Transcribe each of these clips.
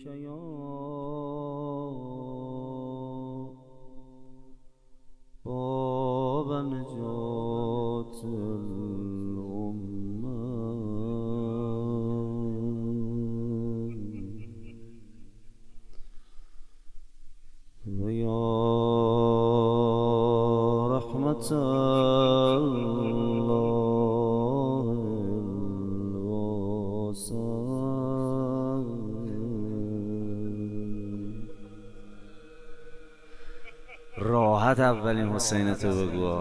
منك يا باب نجاة الأمة ويا رحمة الله الواسع راحت اولین حسین تو بگو.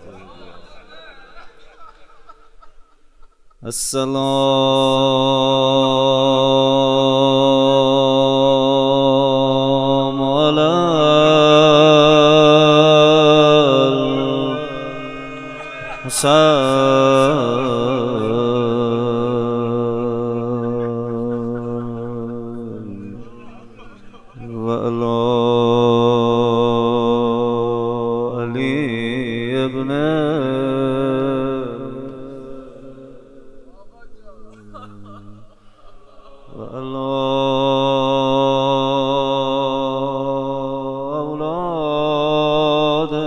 السلام علی الحسین و علی علی ابن و علی اولاد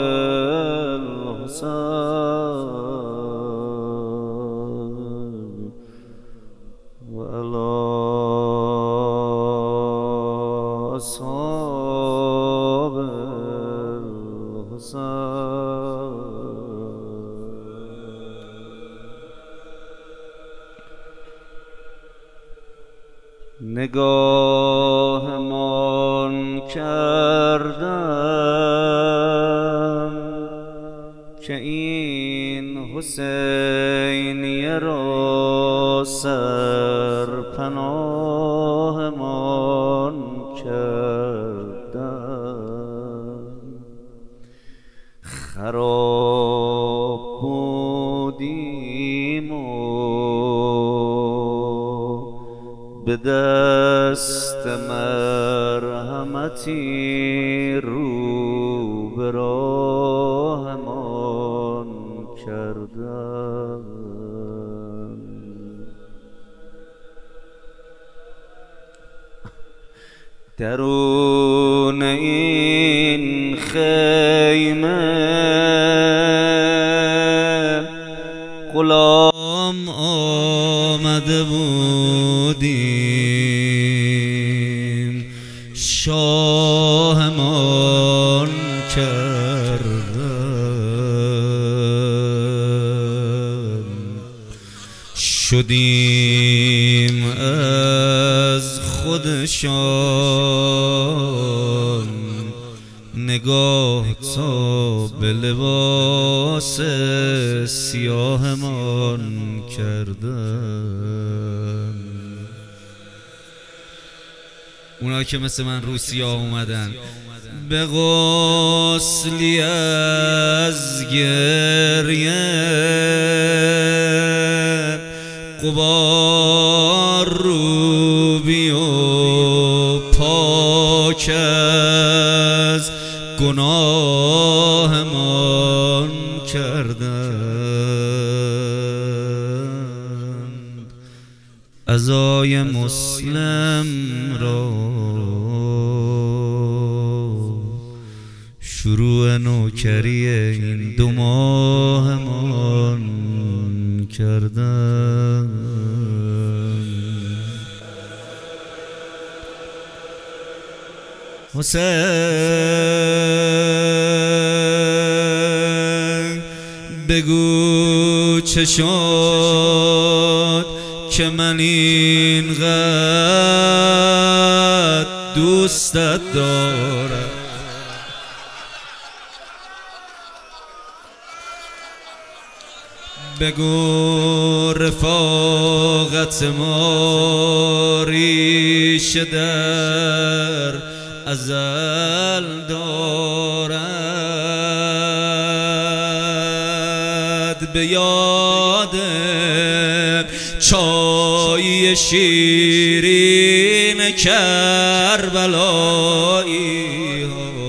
الحسین و علی اصحاب الحسین. نگاهمان کردم که این حسینیه را سرپناهمان کردم. خراب بودیم و به دست مرحمتی رو به راهمان کردم. درون این خیمه غلام آمده بودیم، شاهمان کردن. شدیم از خودشان نگاه تا به لباس سیاهمان کردن. اونا که مثل من روسیه اومدن به غسلی از گریه غبار روبی و پاک از گناهمان کردند. عزای مسلم را شروع نوکری این 2 ماهمان کردند. حسین بگو چه شد که من اینقدر دوستت دارم. بگو رفاقت ما ریشه در ازل دارد. به یاد چای شیرین کربلایی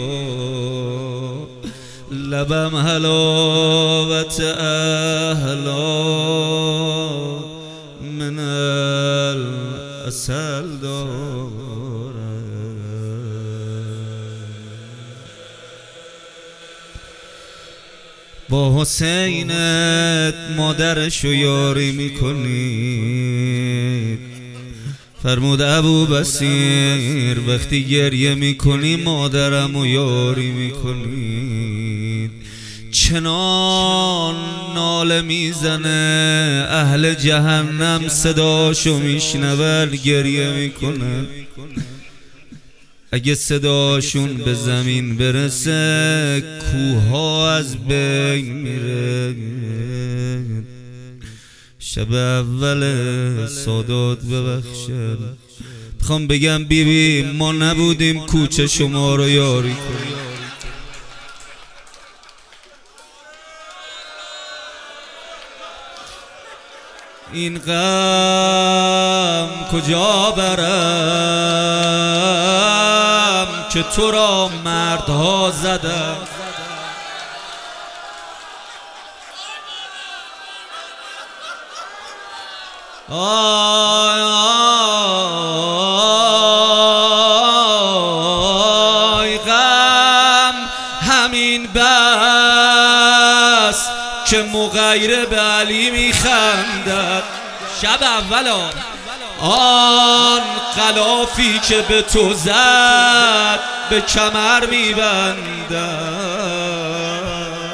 لبم حلاوت اهلا من العسل دار. با حسینت مادرشو یاری میکنی. فرمود ابو بصیر وقتی گریه میکنی مادرمو یاری میکنی. چنان ناله میزنه اهل جهنم صداشو میشنون گریه میکنه. اگه صداشون به زمین برسه کوها از بین میره. شب اول سادات ببخشد میخوام بگم بیبی ما نبودیم کوچه شما رو یاری کنیم. این غم کجا برم که تو را مردها زدن. آی غم همین بس که مغیر به علی میخندد. شب اولا آن غلافی که به تو زد به کمر میبندد.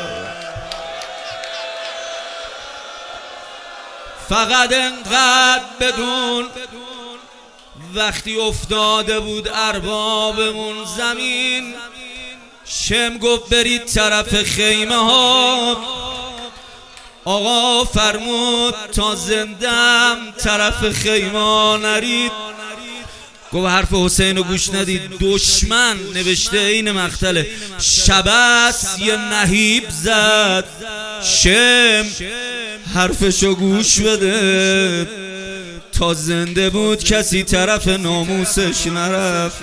فقط انقدر بدون وقتی افتاده بود اربابمون زمین شم گفت برید طرف خیمه ها. آقا فرمود تا زندم طرف خیمه نرید. گفت حرف حسین رو گوش ندید. دشمن نوشته این مقتله شبست یه نهیب زد. شم حرفشو گوش بده. تا زنده بود کسی طرف ناموسش نرفت.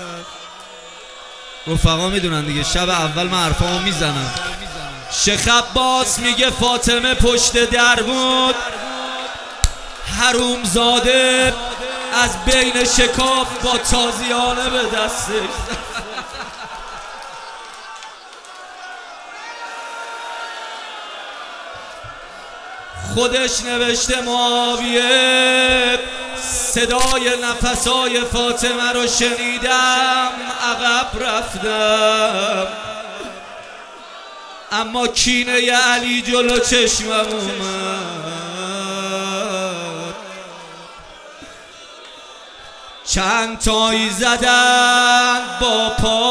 رفقا میدونن دیگه شب اول من حرفامو میزنم. شیخ عباس میگه فاطمه پشت در بود. حروم زاده از بین شکاف با تازیانه به دستش. خودش نوشته معاویه صدای نفسای فاطمه رو شنیدم عقب رفتم اما کینه علی جلو چشمم اومد. چند تایی زدن با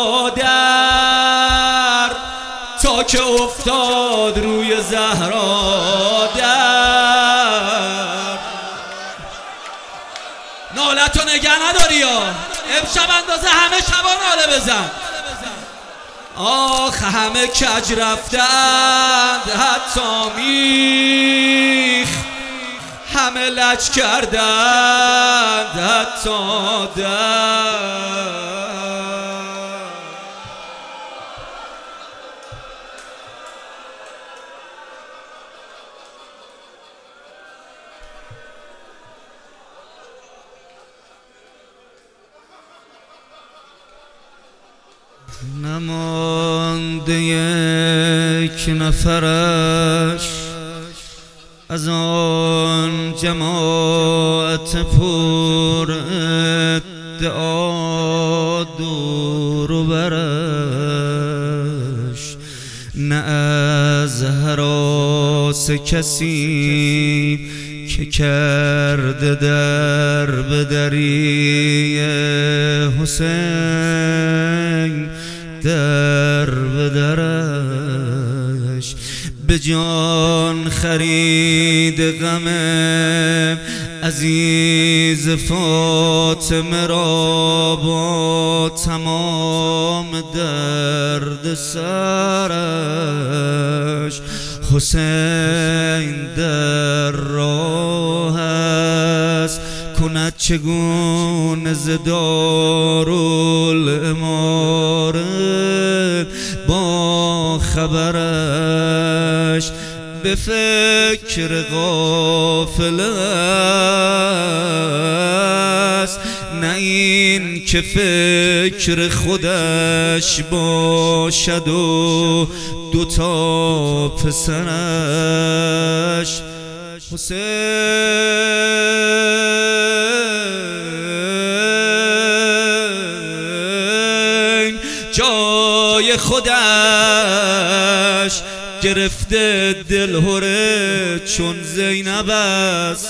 پادر تا که افتاد روی زهرا در. نالتو نگه نداری یا امشب اندازه همه شبا ناله بزن. آخ همه کج رفتند حتی میخ همه لج کردند حتی در. نمانده یک نفرش از آن جماعت پر ادعا دور و برش. نه از هراس کسی که کرده در بدری حسین در بدرش. به جان خرید غم عزیز فاطمه را با تمام درد سرش. حسین در راه است کند چگونه ز دارالاماره با خبرش. به فکر قافله است نه این که فکر خودش باشد و دوتا پسرش حسین جای خودش گرفته دلهره چون زینب است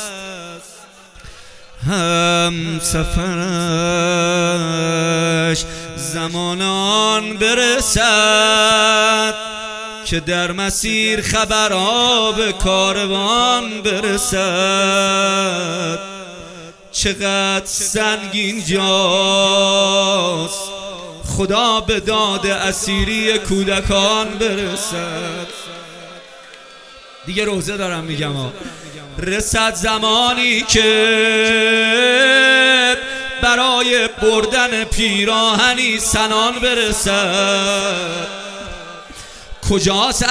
هم سفرش زمان آن برسد که در مسیر خبرها به کاروان برسد چقدر سنگین جاست خدا به داد اسیری کودکان برسد. دیگه روزه دارم میگم رسد زمانی که برای بردن پیراهنی سنان برسد کجاست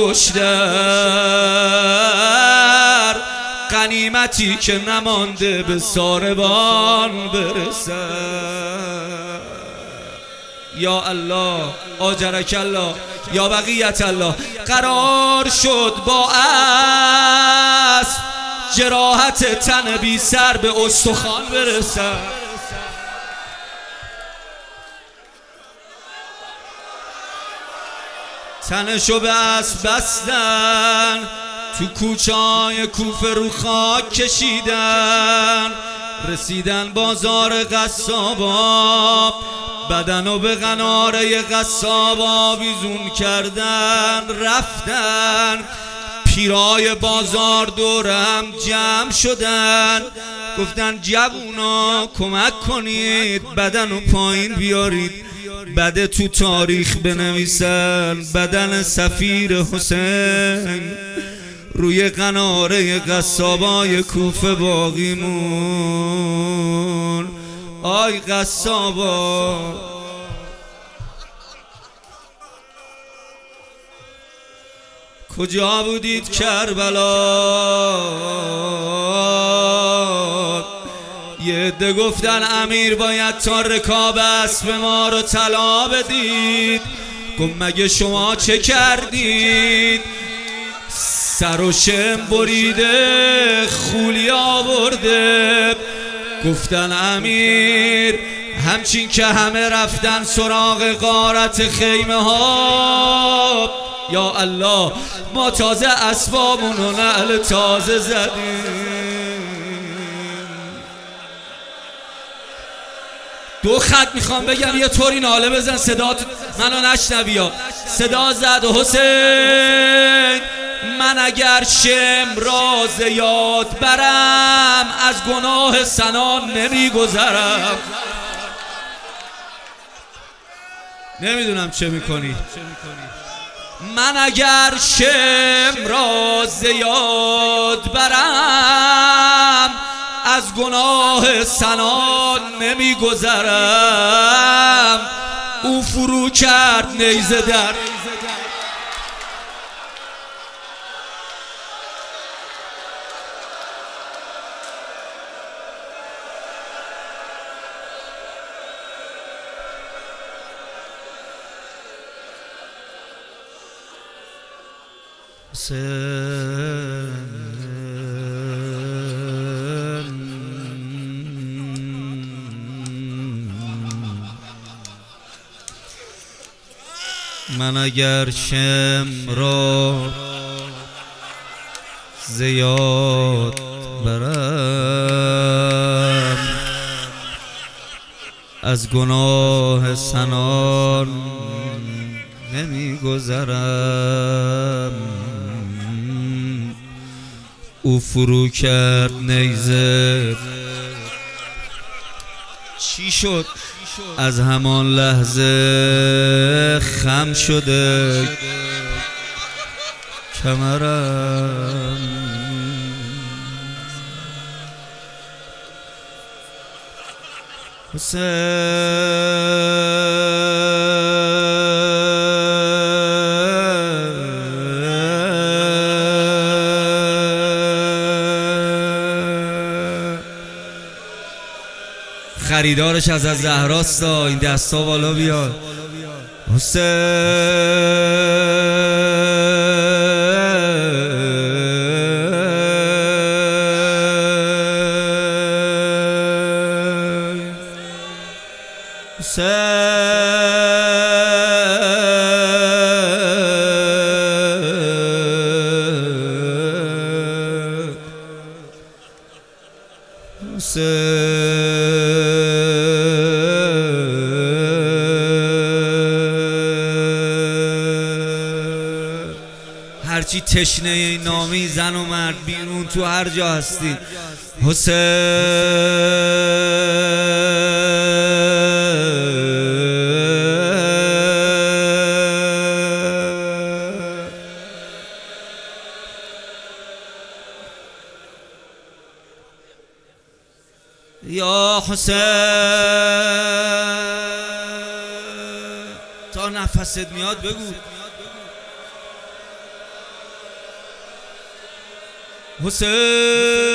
انگشتر غنیمتی که نمانده به ساربان برسد. یا الله آجرک الله یا بقیت الله. قرار شد با اسب جراحت تن بی سر به استخوان برسد تنشو به اسب بستن تو کوچه‌های کوفه رو خاک کشیدن رسیدن بازار قصابا بدنو به قناره قصاب آویزون کردن رفتن پیرای بازار دورم جمع شدن گفتن جوونا کمک کنید بدنو پایین بیارید بده تو تاریخ بنویسن بدن سفیر حسین روی قناره قصابای کوفه باقی مون. آی قصابا کجا بودید کربلا؟ یه عده گفتن امیر باید تا رکاب اسب ما رو طلا بدید. گفت مگه شما چه کردید؟ سر و شم بریده خولی آورده. گفتن امیر همچین که همه رفتن سراغ غارت خیمه ها یا الله ما تازه اسبابون و نعل تازه زدیم. دو خط میخوام بگم یه طوری ناله بزن صدا منو نشنوی. صدا زد حسین من اگر شمراز یاد برم از گناه سنان نمیگذرم. نمیدونم چه میکنی. من اگر شمراز یاد برم از گناه سنان نمیگذرم. او فرو کرد نیزه در من اگر شمراز یاد برم از گناه سنان نمیگذرم. او فرو کرد نیزه. چی شد؟ از همان لحظه خم شده کمرم. خریدارش از زهراستا. این دستا بالا بیاد. هرچی تشنه این نامی زن و مرد بیرون تو هر جا هستی یا حسین تا نفست میاد بگو حسین